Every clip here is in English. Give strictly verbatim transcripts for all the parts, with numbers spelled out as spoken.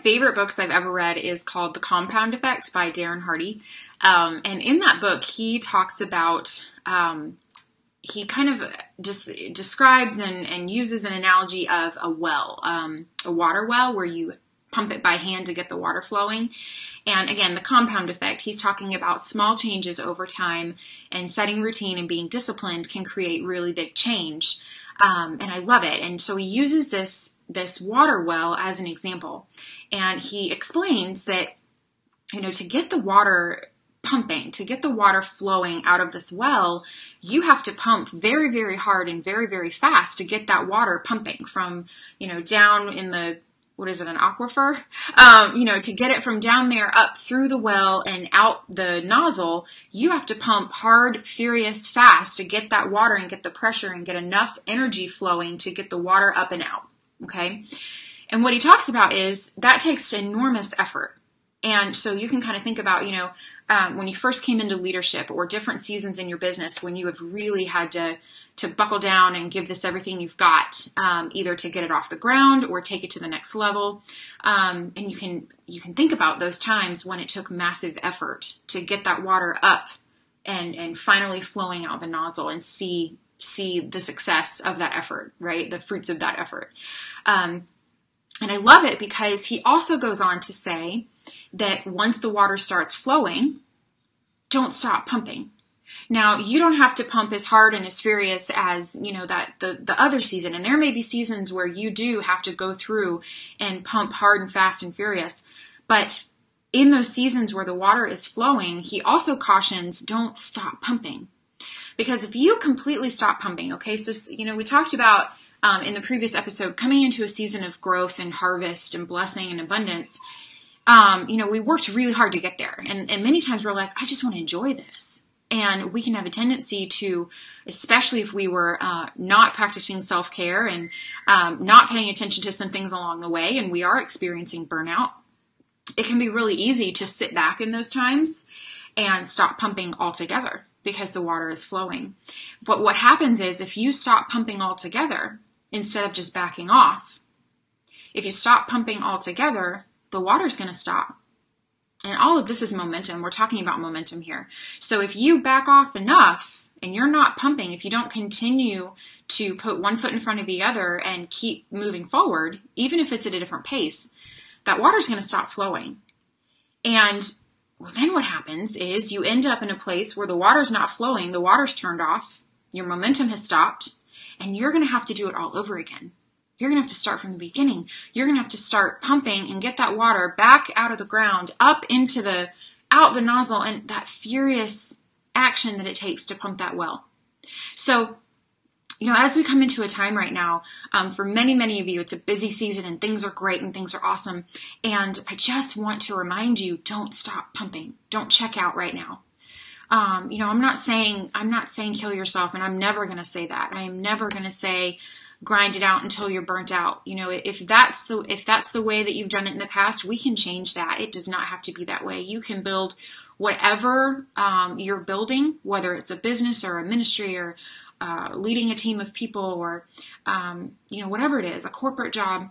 favorite books I've ever read is called The Compound Effect by Darren Hardy. Um, and in that book, he talks about, um, he kind of just describes and, and uses an analogy of a well, um, a water well where you pump it by hand to get the water flowing. And again, the compound effect, he's talking about small changes over time, and setting routine and being disciplined can create really big change. Um, and I love it. And so he uses this, this water well as an example. And he explains that, you know, to get the water pumping, to get the water flowing out of this well, you have to pump very, very hard and very, very fast to get that water pumping from, you know, down in the, what is it, an aquifer? Um, you know, to get it from down there up through the well and out the nozzle, you have to pump hard, furious, fast to get that water and get the pressure and get enough energy flowing to get the water up and out. Okay. And what he talks about is that takes enormous effort. And so you can kind of think about, you know, um, when you first came into leadership or different seasons in your business when you have really had to to buckle down and give this everything you've got, um, either to get it off the ground or take it to the next level. Um, and you can you can think about those times when it took massive effort to get that water up and, and finally flowing out the nozzle and see see the success of that effort, right? The fruits of that effort. Um, and I love it because he also goes on to say that once the water starts flowing, don't stop pumping. Now, you don't have to pump as hard and as furious as, you know, that the, the other season. And there may be seasons where you do have to go through and pump hard and fast and furious. But in those seasons where the water is flowing, he also cautions, don't stop pumping. Because if you completely stop pumping, okay, so, you know, we talked about um, in the previous episode, coming into a season of growth and harvest and blessing and abundance, um, you know, we worked really hard to get there. And, and many times we're like, I just want to enjoy this. And we can have a tendency to, especially if we were uh, not practicing self-care and um, not paying attention to some things along the way, and we are experiencing burnout, it can be really easy to sit back in those times and stop pumping altogether because the water is flowing. But what happens is if you stop pumping altogether, instead of just backing off, if you stop pumping altogether, the water's going to stop. And all of this is momentum. We're talking about momentum here. So if you back off enough and you're not pumping, if you don't continue to put one foot in front of the other and keep moving forward, even if it's at a different pace, that water's going to stop flowing. And well, then what happens is you end up in a place where the water's not flowing, the water's turned off, your momentum has stopped, and you're going to have to do it all over again. You're going to have to start from the beginning. You're going to have to start pumping and get that water back out of the ground, up into the, out the nozzle, and that furious action that it takes to pump that well. So, you know, as we come into a time right now, um, for many, many of you, it's a busy season and things are great and things are awesome. And I just want to remind you, don't stop pumping. Don't check out right now. Um, you know, I'm not saying, I'm not saying kill yourself, and I'm never going to say that. I am never going to say, grind it out until you're burnt out. You know, if that's the if that's the way that you've done it in the past, we can change that. It does not have to be that way. You can build whatever um, you're building, whether it's a business or a ministry or uh, leading a team of people or, um, you know, whatever it is, a corporate job.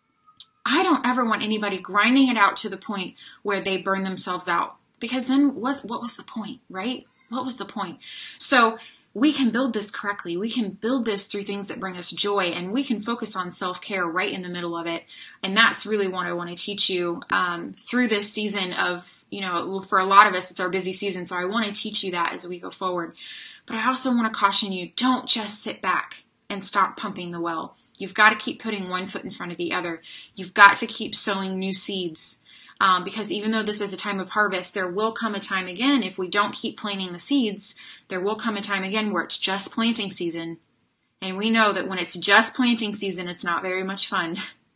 I don't ever want anybody grinding it out to the point where they burn themselves out, because then what, what was the point, right? What was the point? So we can build this correctly. We can build this through things that bring us joy, and we can focus on self-care right in the middle of it. And that's really what I want to teach you um, through this season of, you know, for a lot of us, it's our busy season. So I want to teach you that as we go forward. But I also want to caution you, don't just sit back and stop pumping the well. You've got to keep putting one foot in front of the other. You've got to keep sowing new seeds. Um, because even though this is a time of harvest, there will come a time again, if we don't keep planting the seeds, there will come a time again where it's just planting season. And we know that when it's just planting season, it's not very much fun.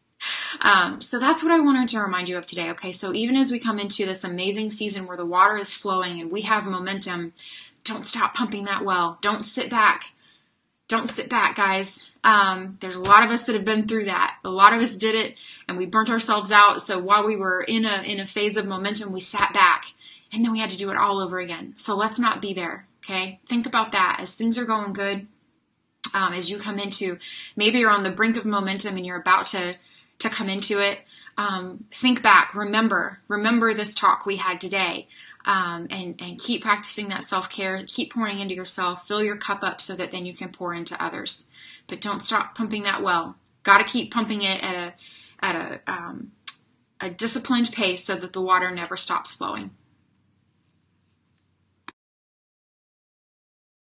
Um, so that's what I wanted to remind you of today. Okay, so even as we come into this amazing season where the water is flowing and we have momentum, don't stop pumping that well. Don't sit back. Don't sit back, guys. Um, there's a lot of us that have been through that. A lot of us did it and we burnt ourselves out. So while we were in a, in a phase of momentum, we sat back and then we had to do it all over again. So let's not be there. Okay. Think about that as things are going good. Um, as you come into, maybe you're on the brink of momentum and you're about to, to come into it. Um, think back, remember, remember this talk we had today, um, and, and keep practicing that self-care, keep pouring into yourself, fill your cup up so that then you can pour into others. But don't stop pumping that well. Got to keep pumping it at a, at a, um, a disciplined pace so that the water never stops flowing.